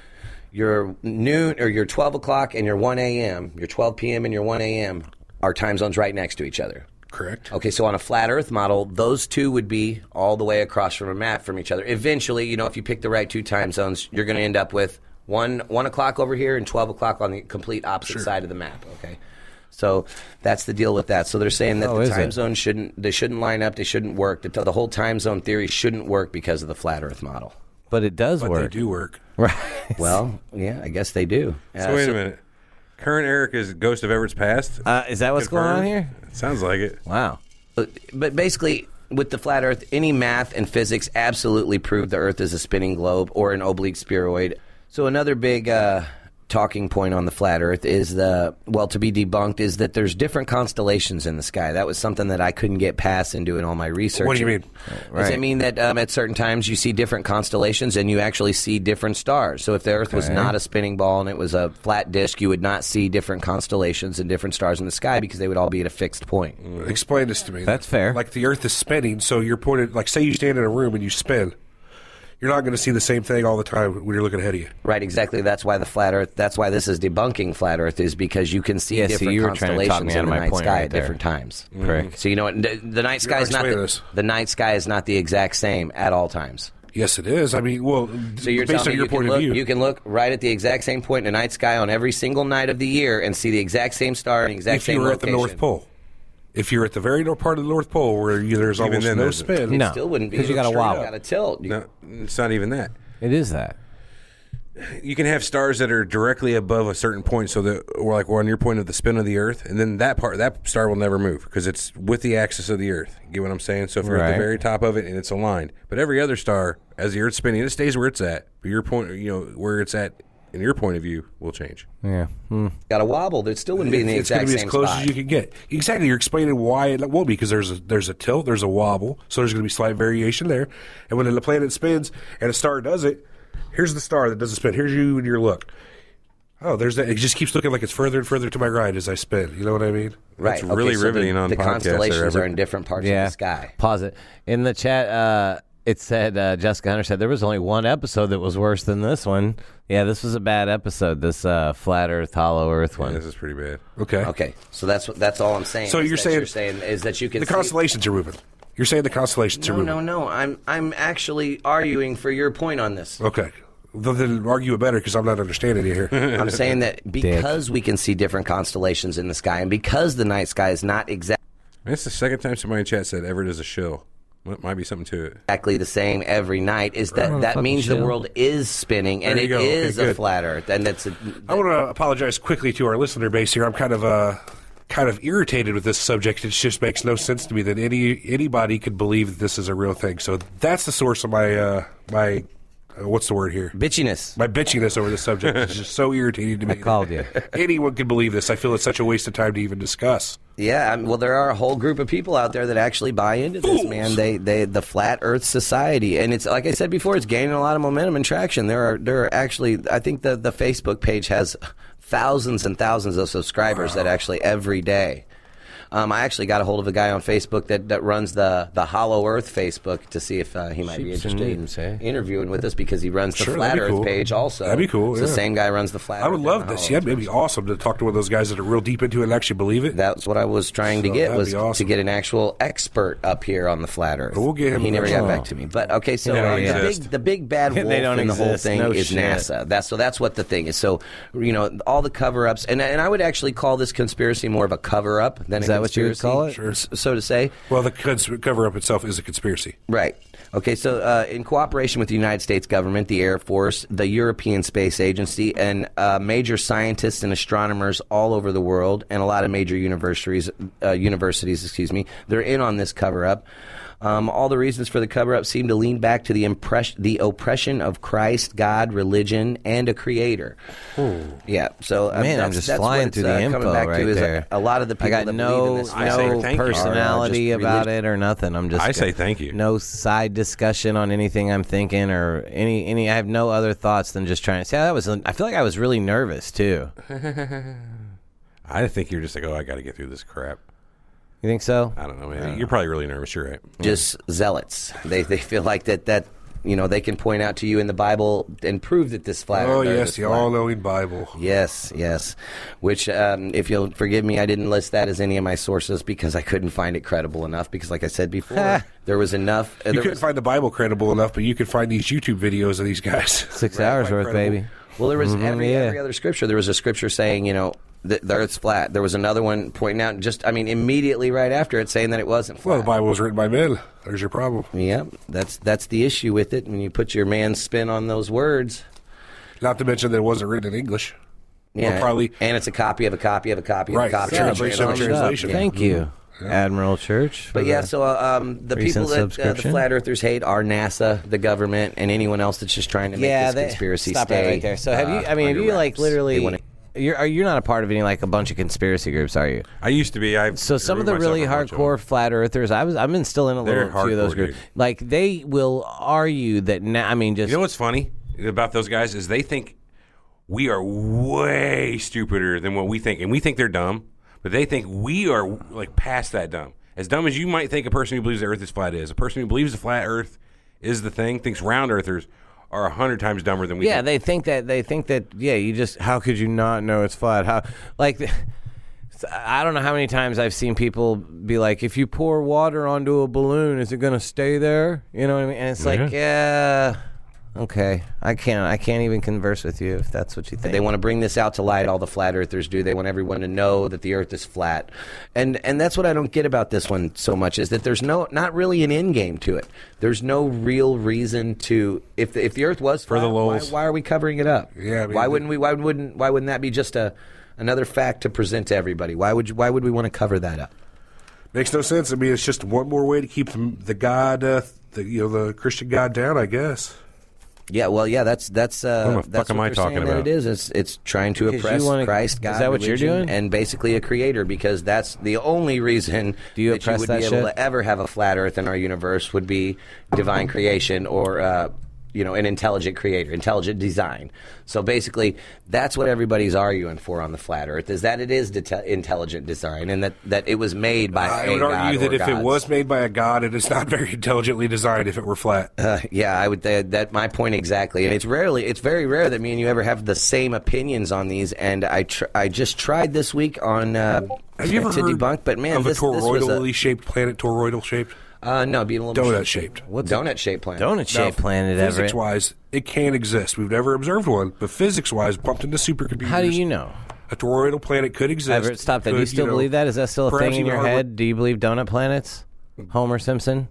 your noon or your 12 o'clock and your 1 a.m., your 12 p.m. and your 1 a.m. are time zones right next to each other. Correct. Okay, so on a flat Earth model, those two would be all the way across from a map from each other. Eventually, you know, if you pick the right two time zones, you're going to end up with 1 o'clock over here and 12 o'clock on the complete opposite side of the map. Okay, so that's the deal with that. So they're saying that the time zones shouldn't line up, they shouldn't work. The whole time zone theory shouldn't work because of the flat Earth model. But it does work. They do work. Right. Well, yeah, I guess they do. So wait a minute. Current Eric is Ghost of Everett's Past? Is that what's going on here? Sounds like it. Wow. But basically, with the flat Earth, any math and physics absolutely prove the Earth is a spinning globe or an oblique spheroid. So another big talking point on the flat Earth is to be debunked is that there's different constellations in the sky. That was something that I couldn't get past in doing all my research. What do you mean? Does it mean that at certain times you see different constellations and you actually see different stars? So if the Earth was not a spinning ball and it was a flat disk, you would not see different constellations and different stars in the sky because they would all be at a fixed point. Explain this to me. That's fair. Like the Earth is spinning, so you're pointed. Like say you stand in a room and you spin. You're not going to see the same thing all the time when you're looking ahead of you. Right, exactly. That's why the flat Earth. That's why this is debunking flat Earth is because you can see different you were trying to talk constellations me in out the of my night point sky right at there. different times. Correct. So you know what? The night sky is not the night sky is not the exact same at all times. Yes, it is. I mean, well, So you're based telling on me your point of view, you can look right at the exact same point in the night sky on every single night of the year and see the exact same star in the exact if same you were location. at the North Pole. If you're at the very north part of the North Pole where there's Even almost then, no there's spin, It still wouldn't be because you got a straight wobble. up. You got to tilt. No, it's not even that. It is that. You can have stars that are directly above a certain point, so that we're on your point of the spin of the Earth, and then that star will never move because it's with the axis of the Earth. You get what I'm saying? So if you're at the very top of it and it's aligned, but every other star, as the Earth's spinning, it stays where it's at. But your point, where it's at in your point of view, will change. Yeah. Got a wobble. It still wouldn't be in the it's going exact to be same as close spot. as you can get. Exactly. You're explaining why it won't be because there's a tilt, there's a wobble, so there's going to be slight variation there. And when the planet spins and a star does it, here's the star that doesn't spin. Here's you and your look. Oh, there's that. It just keeps looking like it's further and further to my right as I spin. You know what I mean? Right. That's really so riveting on the podcasts constellations there, are in different parts Yeah. of the sky. Pause it. In the chat, it said, Jessica Hunter said, there was only one episode that was worse than this one. Yeah, this was a bad episode, this flat Earth, hollow Earth one. Yeah, this is pretty bad. Okay. So that's all I'm saying. So is you're that saying is that you can the see- constellations are moving. You're saying the constellations are moving. No. I'm actually arguing for your point on this. Okay. Then argue it better because I'm not understanding you here. I'm saying that because we can see different constellations in the sky, and because the night sky is not That's the second time somebody in chat said Everett is a shill. Well, it might be something to it. exactly the same every night, is that fucking means the chill. world is spinning, and There it you go. Okay, is a good. flat Earth, and that's I want to apologize quickly to our listener base here. I'm kind of irritated with this subject. It just makes no sense to me that anybody could believe that this is a real thing. So that's the source of my what's the word here? bitchiness. My bitchiness over this subject is just so irritating to me. I called you. Anyone could believe this. I feel it's such a waste of time to even discuss. Yeah, well, there are a whole group of people out there that actually buy into this, man. They the Flat Earth Society, and it's like I said before, it's gaining a lot of momentum and traction. There are actually, I think the Facebook page has thousands and thousands of subscribers that actually every day. I actually got a hold of a guy on Facebook that runs the Hollow Earth Facebook to see if he might be interested in interviewing with us because he runs the Sure, Flat that'd be Earth cool. page also. That'd be cool, It's yeah. the same guy runs the Flat I Earth. would and love the this. Hollow Yeah, Earth it'd be awesome to talk to one of those guys that are real deep into it and actually believe it. That's what I was trying to So get that'd was be awesome. to get an actual expert up here on the Flat Earth. We'll get him He never got eventually. back to me. But okay, so They don't exist. the big bad wolf They don't in the whole exist. thing No is shit. NASA. That's what the thing is. So all the cover-ups, and I would actually call this conspiracy more of a cover-up than Is a that what you would conspiracy, call it? Sure. so to say. Well, the cover-up itself is a conspiracy. Right. Okay, so in cooperation with the United States government, the Air Force, the European Space Agency, and major scientists and astronomers all over the world, and a lot of major universities, they're in on this cover-up. All the reasons for the cover-up seem to lean back to the oppression of Christ, God, religion, and a creator. Yeah, so Man, I'm just flying through the info right there. A lot of the people I got that no believe in this personality are just about it or nothing. I'm just I say thank you. No side discussion on anything I'm thinking or any. I have no other thoughts than just trying to say I feel like I was really nervous too. I think you're just like, I got to get through this crap. You think so? I don't know, man. You're probably really nervous. You're right. Just zealots. They feel like that they can point out to you in the Bible and prove that this flat. Oh yes, the all-knowing Bible. Yes. Which, if you'll forgive me, I didn't list that as any of my sources because I couldn't find it credible enough. Because, like I said before, there was enough. You couldn't find the Bible credible enough, but you could find these YouTube videos of these guys. 6 hours worth, baby. Well, there was every other scripture. There was a scripture saying, the Earth's flat. There was another one pointing out, immediately right after it, saying that it wasn't flat. Well, the Bible was written by men. There's your problem. Yeah, that's the issue with it. When you put your man's spin on those words. Not to mention that it wasn't written in English. Yeah, probably, and it's a copy of a copy of a copy right. of a copy. Translation. Thank you, Admiral Church. But the people that the flat earthers hate are NASA, the government, and anyone else that's just trying to make this conspiracy stop stay. Right there. So have you? I mean, have you like literally? You're not a part of any like a bunch of conspiracy groups, are you? I used to be. So some of the really hardcore flat earthers, I've been still in a few of those groups. Dude. Like they will argue that now. I mean, just you know what's funny about those guys is they think we are way stupider than what we think, and we think they're dumb, but they think we are like past that dumb. As dumb as you might think a person who believes the Earth is flat is, a person who believes the flat Earth is the thing thinks round earthers are 100 times dumber than we think. They think that you just, how could you not know it's flat? How, like, I don't know how many times I've seen people be like, if you pour water onto a balloon, is it going to stay there? You know what I mean? And it's like, okay, I can't even converse with you if that's what you think. They want to bring this out to light, all the flat earthers do. They want everyone to know that the Earth is flat. And that's what I don't get about this one so much, is that there's not really an end game to it. There's no real reason to, if the Earth was flat, why are we covering it up? Yeah, I mean, why wouldn't that be just another fact to present to everybody? Why would we want to cover that up? Makes no sense. I mean, it's just one more way to keep the God, the Christian God down, I guess. Yeah, well, that's what the fuck am I talking about? It is. It's trying to oppress Christ, God, is that what you're doing? And basically a creator, because that's the only reason that you would be able to ever have a flat Earth in our universe would be divine creation or an intelligent creator, intelligent design. So basically, that's what everybody's arguing for on the flat Earth, is that it is intelligent design, and that it was made by a God. I would argue that if it was made by a God, it is not very intelligently designed if it were flat. I would say that my point exactly. And it's very rare that me and you ever have the same opinions on these. And I just tried this week on have you ever to heard debunk, but man, of this a was toroidally shaped planet, toroidal shaped? No, being a little donut shaped. What's donut shaped planet? Donut shaped planet. Physics wise, it can exist. We've never observed one, but physics wise, bumped into supercomputers. How do you know? A toroidal planet could exist. Everett, stop that. Do you still believe that? Is that still a thing in your head? Do you believe donut planets? Homer Simpson?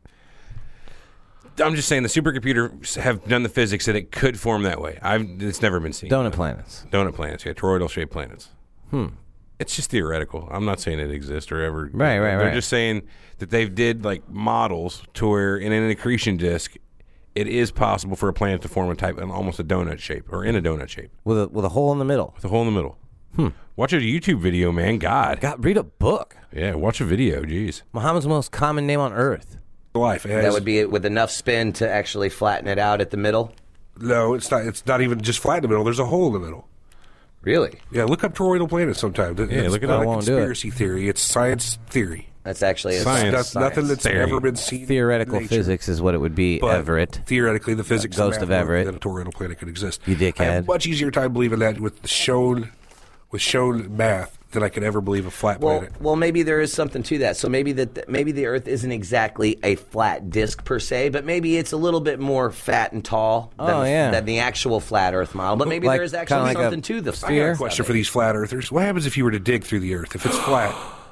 I'm just saying the supercomputers have done the physics that it could form that way. It's never been seen. Donut planets. Donut planets, yeah, toroidal shaped planets. It's just theoretical. I'm not saying it exists or ever. Right. They're just saying that they did like models to where in an accretion disk, it is possible for a planet to form almost a donut shape or in a donut shape with a hole in the middle. With a hole in the middle. Watch a YouTube video, man. God, read a book. Yeah, watch a video. Jeez. Muhammad's most common name on earth. Life. That would be it, with enough spin to actually flatten it out at the middle. No, it's not. It's not even just flat in the middle. There's a hole in the middle. Really? Yeah, look up toroidal planets sometime. Yeah, look at that. It's not a conspiracy theory. It's science theory. That's actually science. That's nothing that's ever been seen. Theoretical physics is what it would be, but Everett. Theoretically, the physics Ghost of Everett. That a toroidal planet could exist. You dickhead. I have a much easier time believing that with shown math than I could ever believe a flat planet. Well, maybe there is something to that. So maybe the Earth isn't exactly a flat disk per se, but maybe it's a little bit more fat and tall than the actual flat Earth model. But maybe there is actually something to the sphere. I got a question for these flat earthers. What happens if you were to dig through the Earth? If it's flat,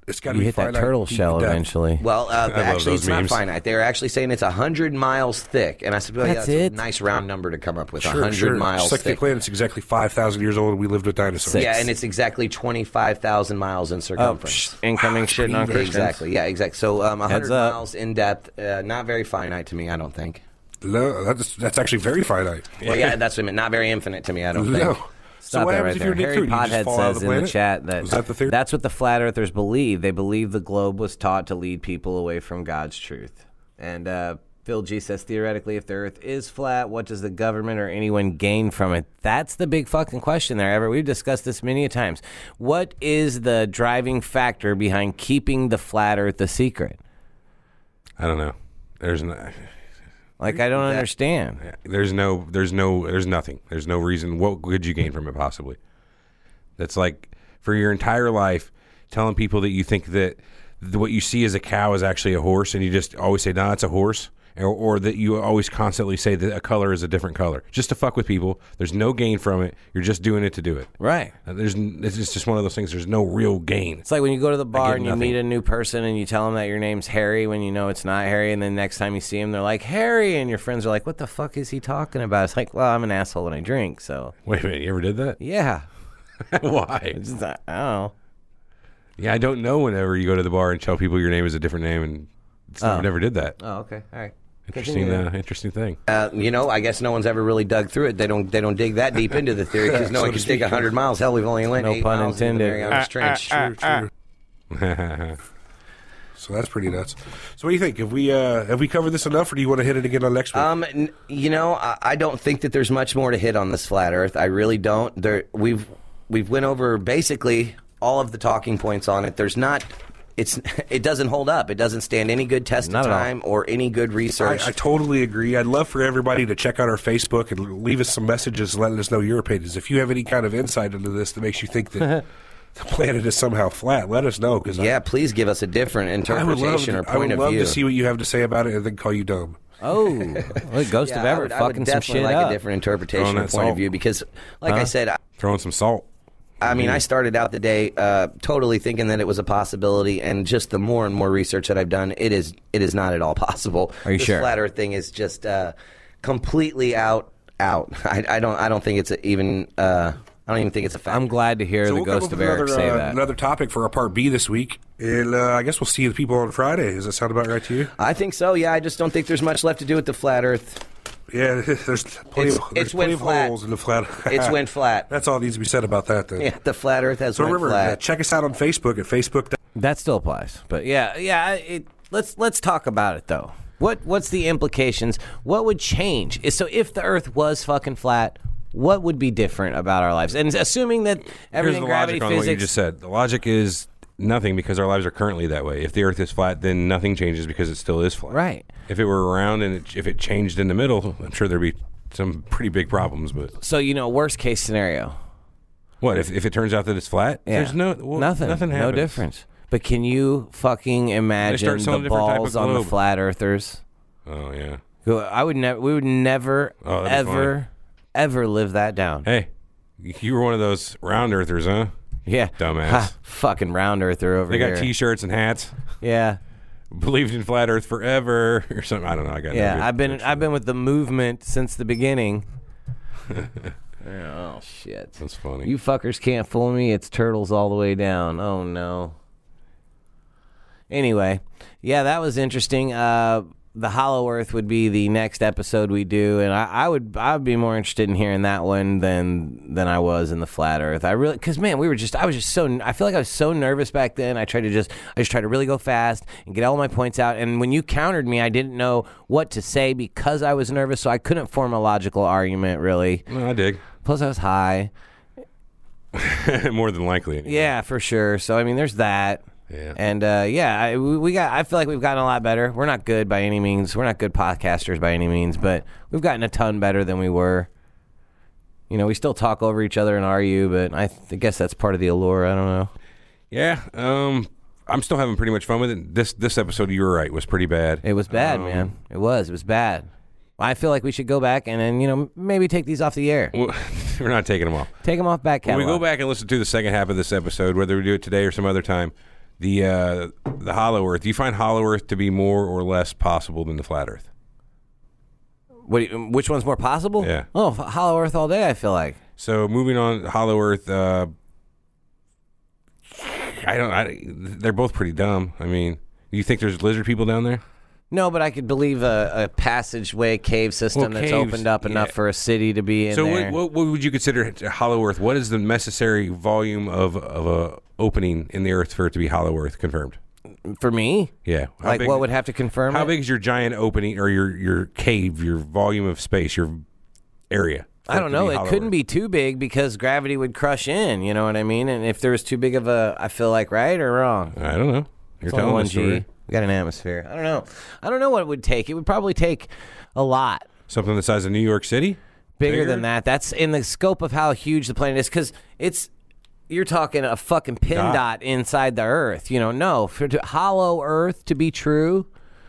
It's got to You be hit that finite turtle deep shell in depth. eventually. Well, actually, those it's not memes. finite. They're actually saying it's 100 miles thick. And I said, well, yeah, That's that's it? a nice round number to come up with, Sure, 100 sure. miles Just like the thick. planet's exactly 5,000 years old and we lived with dinosaurs. Yeah, and it's exactly 25,000 miles in circumference. Incoming shit on Christians. Exactly. Yeah, exactly. So 100 Heads up. miles in depth, not very finite to me, I don't think. No, that's actually very finite. Well, yeah, that's what I meant. Not very infinite to me, I don't No. think. So Stop what that happens right if there. you're Nick Harry Fury? You just Pothead fall out of says the in the planet? chat that Was that the theory? that's what the flat earthers believe. They believe the globe was taught to lead people away from God's truth. And Phil G says, theoretically, if the earth is flat, what does the government or anyone gain from it? That's the big fucking question there, Everett. We've discussed this many a times. What is the driving factor behind keeping the flat earth a secret? I don't know. There's no. Like, I don't understand. There's nothing. There's no reason. What could you gain from it possibly? That's like for your entire life telling people that you think that what you see as a cow is actually a horse, and you just always say, "No, it's a horse," or that you always constantly say that a color is a different color, just to fuck with people. There's no gain from it. You're just doing it to do it. Right. It's just one of those things. There's no real gain. It's like when you go to the bar and you nothing. meet a new person and you tell them that your name's Harry when you know it's not Harry, and then next time you see him, they're like, Harry, and your friends are like, what the fuck is he talking about? It's like, well, I'm an asshole when I drink, so. Wait a minute, you ever did that? Yeah. Why? It's just, I don't know. Yeah, I don't know whenever you go to the bar and tell people your name is a different name, and I never did that. Oh, okay. All right. Interesting thing. I guess no one's ever really dug through it. They don't dig that deep into the theory because no one can dig 100 miles. Hell, we've only went No 8 pun miles into the intended. Marianas Trench. True. So that's pretty nuts. So what do you think? Have we covered this enough, or do you want to hit it again on next week? I don't think that there's much more to hit on this flat Earth. I really don't. We've went over basically all of the talking points on it. There's not. It doesn't hold up. It doesn't stand any good test of time or any good research. I totally agree. I'd love for everybody to check out our Facebook and leave us some messages letting us know your opinions. If you have any kind of insight into this that makes you think that the planet is somehow flat, let us know. Please give us a different interpretation or point of view. I would love to see what you have to say about it and then call you dumb. Oh, look, Ghost of Everett fucking some shit like up. a different interpretation or point of view because, like I said, throwing some salt. I mean, I started out the day totally thinking that it was a possibility, and just the more and more research that I've done, it is not at all possible. Are you this sure? Flat Earth thing is just completely out. I don't think it's even. I don't even think it's a fact. I'm glad to hear So the we'll come Ghost up of with Eric say that. Another topic for our part B this week, and I guess we'll see the people on Friday. Does that sound about right to you? I think so. Yeah, I just don't think there's much left to do with the flat Earth. Yeah, there's plenty of holes in the flat. It's went flat. That's all needs to be said about that, then. Yeah, the flat Earth has So went remember, flat. check us out on Facebook at Facebook. That still applies, but let's talk about it though. What's the implications? What would change? So if the Earth was fucking flat, what would be different about our lives? And assuming that everything, Here's the gravity, logic on what you physics. just said. The logic is nothing because our lives are currently that way. If the Earth is flat, then nothing changes because it still is flat. Right. If it were round and if it changed in the middle, I'm sure there'd be some pretty big problems. But So worst case scenario. what if it turns out that it's flat? Yeah. There's nothing. No happens. difference. But can you fucking imagine selling the different type of balls on the globe. flat earthers? Oh yeah. I would never. We would never, Oh, that'd be ever live that down. Hey, you were one of those round earthers, huh? Yeah, Dumbass. Fucking round earther over They here. got T-shirts and hats. Yeah. Believed in flat Earth forever or something. I don't know. I got Yeah, no good I've been with the movement since the beginning. Oh shit. That's funny. You fuckers can't fool me. It's turtles all the way down. Oh no. Anyway, yeah, that was interesting. The Hollow Earth would be the next episode we do, and I would be more interested in hearing that one than I was in the Flat Earth. Because man, I feel like I was so nervous back then. I just tried to really go fast and get all my points out. And when you countered me, I didn't know what to say because I was nervous, so I couldn't form a logical argument really. No, I dig. Plus, I was high. More than likely. Anyway. Yeah, for sure. So I mean, there's that. Yeah. And I feel like we've gotten a lot better. We're not good by any means. We're not good podcasters by any means, but we've gotten a ton better than we were. We still talk over each other and argue, but I guess that's part of the allure. I don't know. Yeah. I'm still having pretty much fun with it. This episode, you were right, was pretty bad. It was bad, man. It was bad. I feel like we should go back and then, maybe take these off the air. We're not taking them off. Take them off back When catalog. we go back and listen to the second half of this episode, whether we do it today or some other time, The hollow Earth. Do you find hollow Earth to be more or less possible than the flat Earth? Which one's more possible? Yeah. Oh, hollow Earth all day, I feel like. So moving on, hollow Earth. They're both pretty dumb. I mean, do you think there's lizard people down there? No, but I could believe a passageway cave system that's opened up enough for a city to be in there. So what would you consider hollow Earth? What is the necessary volume of a opening in the Earth for it to be hollow Earth confirmed? For me? Yeah. Like what would have to confirm How it? big is your giant opening or your cave, your volume of space, your area? I don't know. It couldn't be too big because gravity would crush in. You know what I mean? And if there was too big of a, I feel like, right or wrong? I don't know. You're telling one the story. G. We got an atmosphere. I don't know. I don't know what it would take. It would probably take a lot. Something the size of New York City? Bigger than that. That's in the scope of how huge the planet is because you're talking a fucking pin dot inside the Earth. You know, no. For hollow Earth to be true,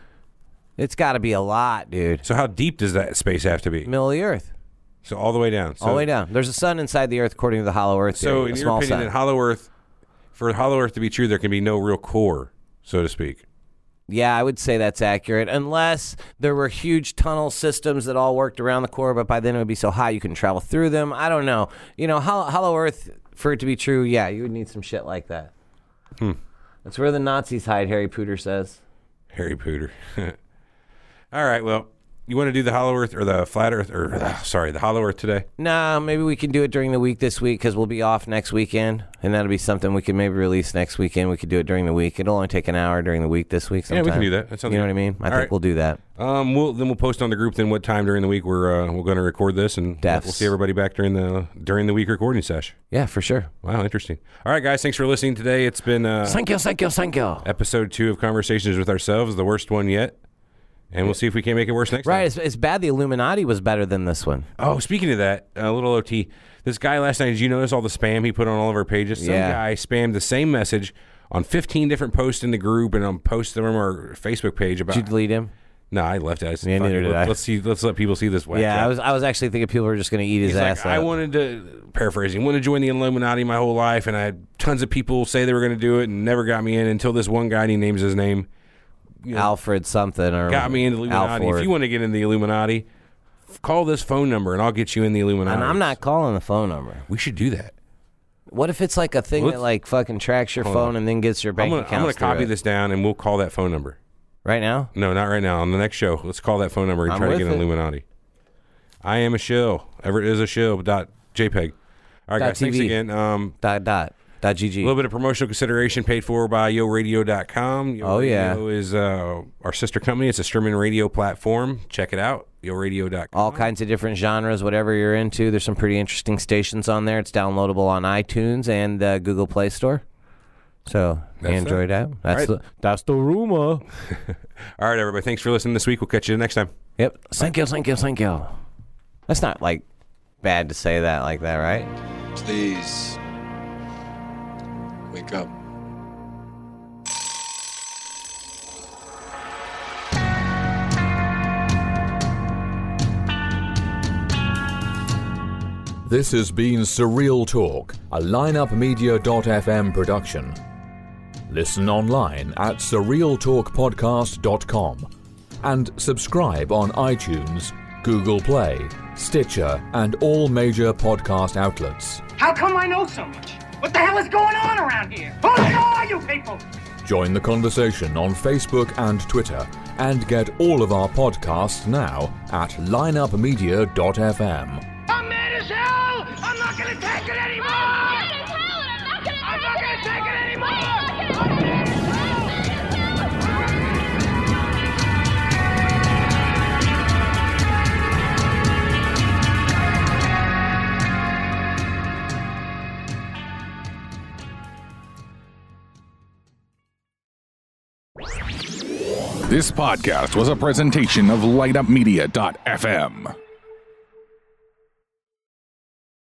it's got to be a lot, dude. So how deep does that space have to be? Middle of the Earth. So all the way down. All the way down. There's a sun inside the Earth according to the hollow Earth theory. So in your opinion, in hollow Earth, for hollow Earth to be true, there can be no real core, so to speak. Yeah, I would say that's accurate, unless there were huge tunnel systems that all worked around the core, but by then it would be so high you couldn't travel through them. I don't know. You know, hollow Earth, for it to be true, yeah, you would need some shit like that. That's where the Nazis hide, Harry Pooter says. Harry Pooter. All right, well, you want to do the hollow Earth or the flat Earth, or the hollow Earth today? Nah, maybe we can do it during the week this week because we'll be off next weekend, and that'll be something we can maybe release next weekend. We could do it during the week. It'll only take an hour during the week this week sometime. Yeah, we can do that. That sounds you know good. what I mean? I All think right. we'll do that. We'll post on the group then what time during the week we're going to record this, and we'll see everybody back during the week recording sesh. Yeah, for sure. Wow, interesting. All right, guys, thanks for listening today. It's been thank you. Episode 2 of Conversations with Ourselves, the worst one yet. And we'll see if we can't make it worse next time. Right, it's bad the Illuminati was better than this one. Oh, speaking of that, a little OT. This guy last night, did you notice all the spam he put on all of our pages? Some guy spammed the same message on 15 different posts in the group and on posts from our Facebook page about. Did you delete him? No, I left it. Yeah, neither did I. Let's let people see this. Yeah, I was actually thinking people were just going to eat his ass up. I wanted to, paraphrasing, wanted to join the Illuminati my whole life, and I had tons of people say they were going to do it and never got me in until this one guy, and he names his name. Alfred something or got me into the Illuminati. Alford. If you want to get in the Illuminati, call this phone number and I'll get you in the Illuminati. And I'm not calling the phone number. We should do that. What if it's like a thing that like fucking tracks your phone and then gets your bank account? I'm going to copy this down and we'll call that phone number. Right now? No, not right now. On the next show, let's call that phone number and try to get in Illuminati. I am a shill. Everett is a shill. .jpg. All right, guys. Thanks again. .gg. A little bit of promotional consideration paid for by YoRadio.com. Radio is our sister company. It's a streaming radio platform. Check it out. YoRadio.com. All kinds of different genres, whatever you're into. There's some pretty interesting stations on there. It's downloadable on iTunes and Google Play Store. So, Android app. That's the rumor. All right, everybody. Thanks for listening this week. We'll catch you next time. Yep. Thank you. That's not like bad to say that like that, right? Please. Wake up. This has been Surreal Talk, a lineupmedia.fm production. Listen online at surrealtalkpodcast.com and subscribe on iTunes, Google Play, Stitcher, and all major podcast outlets. How come I know so much? What the hell is going on around here? Who the hell are you people? Join the conversation on Facebook and Twitter and get all of our podcasts now at lineupmedia.fm. I'm mad as hell! I'm not gonna take it anymore! I'm not gonna take it anymore! This podcast was a presentation of LightUpMedia.fm.